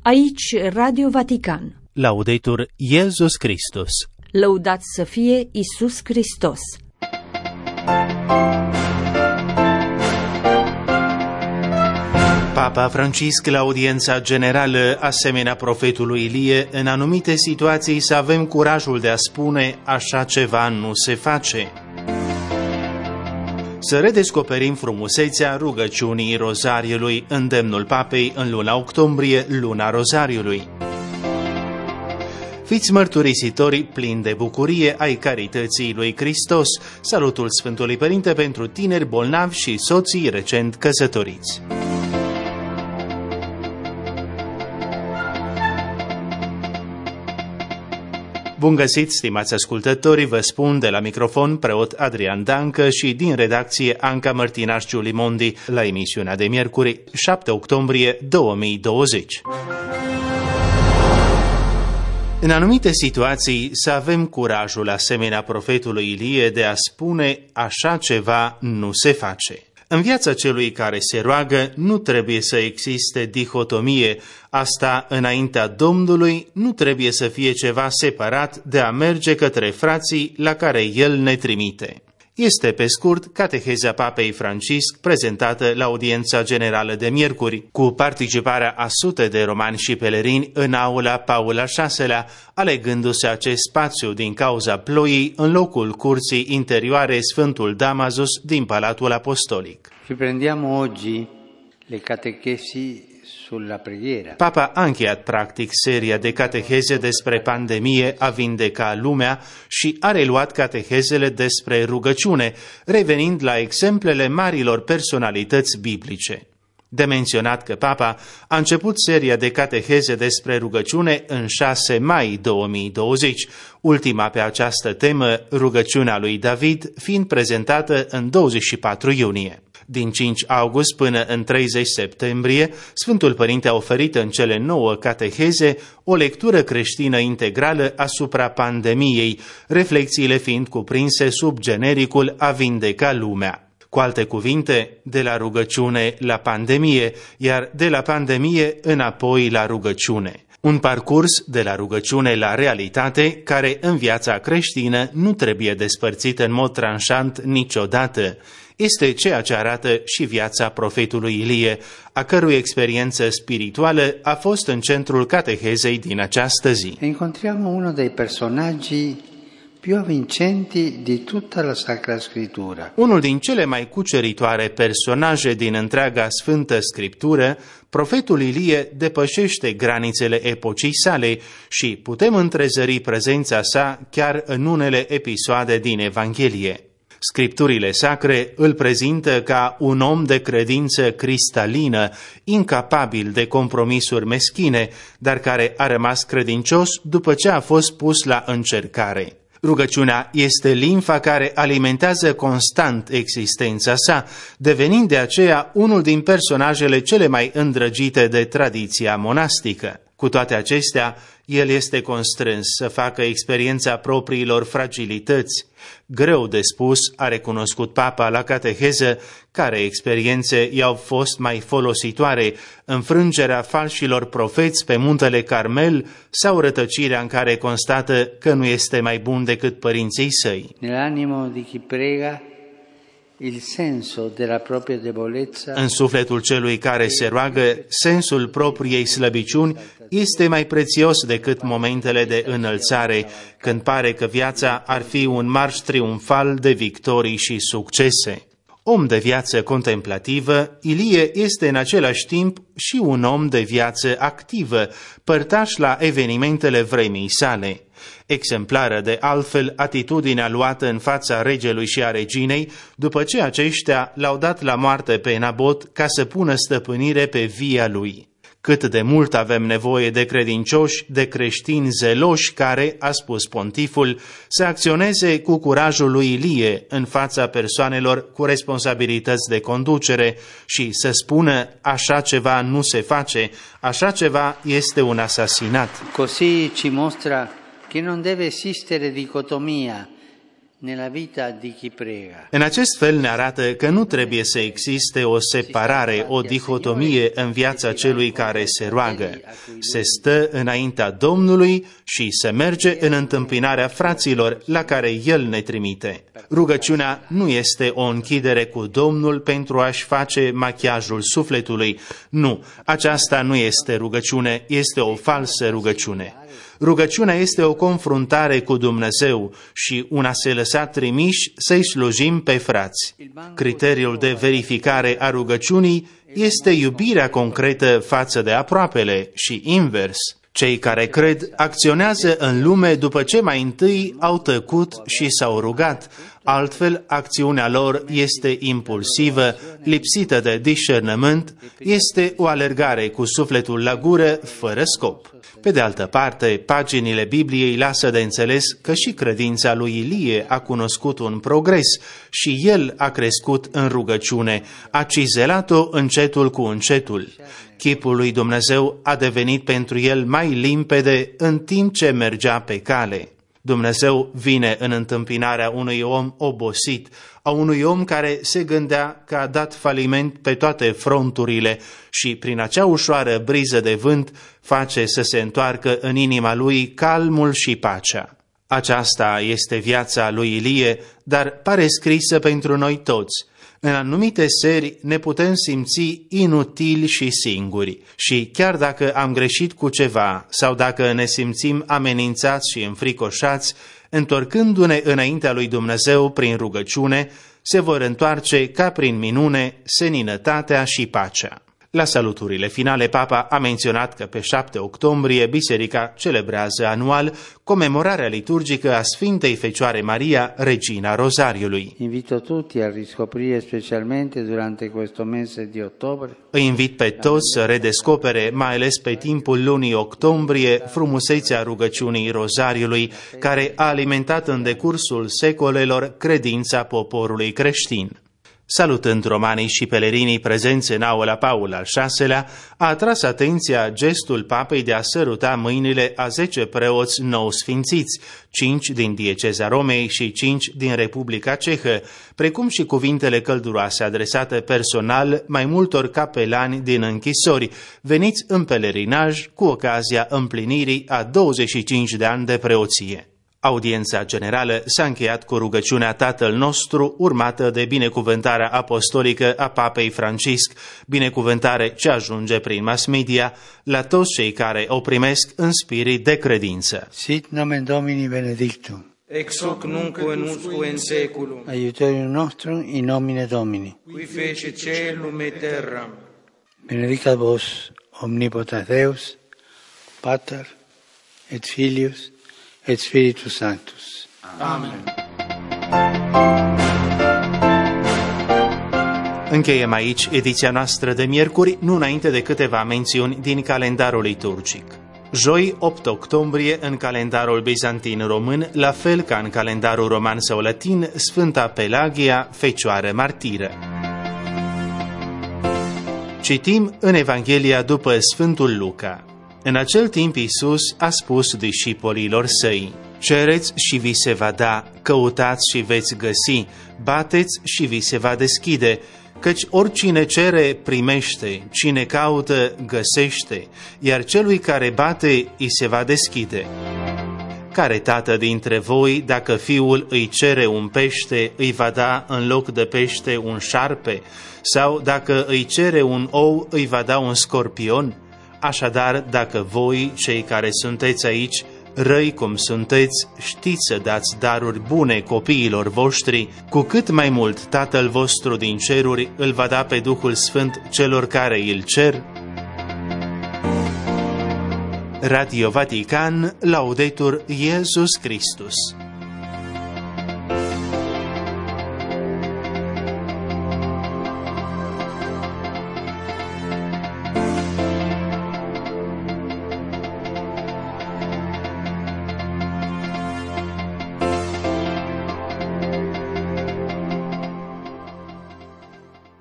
Aici Radio Vatican. Laudetur Iesus Christus. Lăudat să fie Iisus Hristos. Papa Francisc, la audiența generală, asemenea profetului Ilie, în anumite situații să avem curajul de a spune așa ceva nu se face. Să redescoperim frumusețea rugăciunii Rozariului, îndemnul Papei în luna octombrie, luna Rozariului. Fiți mărturisitori plini de bucurie ai carității lui Hristos. Salutul Sfântului Părinte pentru tineri bolnavi și soții recent căsătoriți. Bun găsit, stimați ascultători, vă spun de la microfon preot Adrian Dancă și din redacție Anca Mărtinaș Giulimondi la emisiunea de miercuri, 7 octombrie 2020. În anumite situații să avem curajul, asemenea profetului Ilie, de a spune așa ceva nu se face. În viața celui care se roagă nu trebuie să existe dihotomie. Asta înaintea Domnului nu trebuie să fie ceva separat de a merge către frații la care El ne trimite. Este, pe scurt, cateheza Papei Francisc prezentată la audiența generală de miercuri, cu participarea a sute de romani și pelerini în aula Paul al VI-lea, alegându-se acest spațiu din cauza ploii în locul curții interioare Sfântul Damasus din Palatul Apostolic. Riprendiamo oggi le catechesi sulla preghiera. Papa a încheiat practic seria de cateheze despre pandemie, a vindeca lumea și a reluat catehezele despre rugăciune, revenind la exemplele marilor personalități biblice. De menționat că Papa a început seria de cateheze despre rugăciune în 6 mai 2020, ultima pe această temă, rugăciunea lui David, fiind prezentată în 24 iunie. Din 5 august până în 30 septembrie, Sfântul Părinte a oferit în cele 9 cateheze o lectură creștină integrală asupra pandemiei, reflexiile fiind cuprinse sub genericul a vindeca lumea. Cu alte cuvinte, de la rugăciune la pandemie, iar de la pandemie înapoi la rugăciune. Un parcurs de la rugăciune la realitate, care în viața creștină nu trebuie despărțit în mod tranșant niciodată. Este ceea ce arată și viața profetului Ilie, a cărui experiență spirituală a fost în centrul catehezei din această zi. Incontriamo uno dei personaggi più avvincenti di tutta la Sacra Scrittura. Unul din cele mai cuceritoare personaje din întreaga Sfântă Scriptură, profetul Ilie depășește granițele epocii sale și putem întrezări prezența sa chiar în unele episoade din Evanghelie. Scripturile sacre îl prezintă ca un om de credință cristalină, incapabil de compromisuri meschine, dar care a rămas credincios după ce a fost pus la încercare. Rugăciunea este limfa care alimentează constant existența sa, devenind de aceea unul din personajele cele mai îndrăgite de tradiția monastică. Cu toate acestea, el este constrâns să facă experiența propriilor fragilități. Greu de spus, a recunoscut Papa la cateheză, care experiențe i-au fost mai folositoare, înfrângerea falșilor profeți pe muntele Carmel sau rătăcirea în care constată că nu este mai bun decât părinții săi. Nell'animo di chi prega il senso della propria debolezza. În sufletul celui care se roagă, sensul propriei slăbiciuni este mai prețios decât momentele de înălțare, când pare că viața ar fi un marș triumfal de victorii și succese. Om de viață contemplativă, Ilie este în același timp și un om de viață activă, părtaș la evenimentele vremii sale. Exemplară de altfel atitudinea luată în fața regelui și a reginei, după ce aceștia l-au dat la moarte pe Nabot ca să pună stăpânire pe via lui. Cât de mult avem nevoie de credincioși, de creștini zeloși care, a spus pontiful, să acționeze cu curajul lui Ilie în fața persoanelor cu responsabilități de conducere și să spună așa ceva nu se face, așa ceva este un asasinat. Così ci mostra che non deve esistere dicotomia nella vita di chi prega. În acest fel ne arată că nu trebuie să existe o separare, o dihotomie în viața celui care se roagă. Se stă înaintea Domnului și se merge în întâmpinarea fraților la care El ne trimite. Rugăciunea nu este o închidere cu Domnul pentru a-și face machiajul sufletului. Nu, aceasta nu este rugăciune, este o falsă rugăciune. Rugăciunea este o confruntare cu Dumnezeu și un a se lăsa trimiși să-i slujim pe frați. Criteriul de verificare a rugăciunii este iubirea concretă față de aproapele și invers. Cei care cred acționează în lume după ce mai întâi au tăcut și s-au rugat. Altfel, acțiunea lor este impulsivă, lipsită de discernământ, este o alergare cu sufletul la gură, fără scop. Pe de altă parte, paginile Bibliei lasă de înțeles că și credința lui Ilie a cunoscut un progres și el a crescut în rugăciune, a cizelat-o încetul cu încetul. Chipul lui Dumnezeu a devenit pentru el mai limpede în timp ce mergea pe cale. Dumnezeu vine în întâmpinarea unui om obosit, a unui om care se gândea că a dat faliment pe toate fronturile și prin acea ușoară briză de vânt face să se întoarcă în inima lui calmul și pacea. Aceasta este viața lui Ilie, dar pare scrisă pentru noi toți. În anumite seri ne putem simți inutili și singuri și chiar dacă am greșit cu ceva sau dacă ne simțim amenințați și înfricoșați, întorcându-ne înaintea lui Dumnezeu prin rugăciune, se vor întoarce ca prin minune seninătatea și pacea. La saluturile finale, Papa a menționat că pe 7 octombrie Biserica celebrează anual comemorarea liturgică a Sfintei Fecioare Maria, Regina Rosariului. Invito tutti a riscoprire specialmente durante questo mese di ottobre. Îi invit pe toți să redescopere, mai ales pe timpul lunii octombrie, frumusețea rugăciunii Rosariului, care a alimentat în decursul secolelor credința poporului creștin. Salutând romanii și pelerinii prezenți în aula Paul al VI-lea, a atras atenția gestul papei de a săruta mâinile a 10 preoți nou sfințiți, 5 din dieceza Romei și 5 din Republica Cehă, precum și cuvintele călduroase adresate personal mai multor capelani din închisori, veniți în pelerinaj cu ocazia împlinirii a 25 de ani de preoție. Audiența generală s-a încheiat cu rugăciunea Tatăl nostru, urmată de binecuvântarea apostolică a Papei Francisc, binecuvântare ce ajunge prin mass media la toți cei care o primesc în spirit de credință. Sit nomen Domini benedictum. Ex hoc nunc et usque in saeculum. Aiutorium nostrum in nomine Domini. Qui fece caelum et terram. Benedicat vos omnipotens Deus, Pater et Filius et Spiritus Sanctus. Amen. Încheiem aici ediția noastră de miercuri, nu înainte de câteva mențiuni din calendarul liturgic. Joi, 8 octombrie, în calendarul bizantin român, la fel ca în calendarul roman sau latin, Sfânta Pelagia, Fecioară Martiră. Citim în Evanghelia după Sfântul Luca. În acel timp Iisus a spus discipolilor săi: cereți și vi se va da, căutați și veți găsi, bateți și vi se va deschide, căci oricine cere primește, cine caută găsește, iar celui care bate îi se va deschide. Care tată dintre voi, dacă fiul îi cere un pește, îi va da în loc de pește un șarpe? Sau dacă îi cere un ou, îi va da un scorpion? Așadar, dacă voi, cei care sunteți aici, răi cum sunteți, știți să dați daruri bune copiilor voștri, cu cât mai mult Tatăl vostru din ceruri îl va da pe Duhul Sfânt celor care îl cer? Radio Vatican, Laudetur Iesus Christus.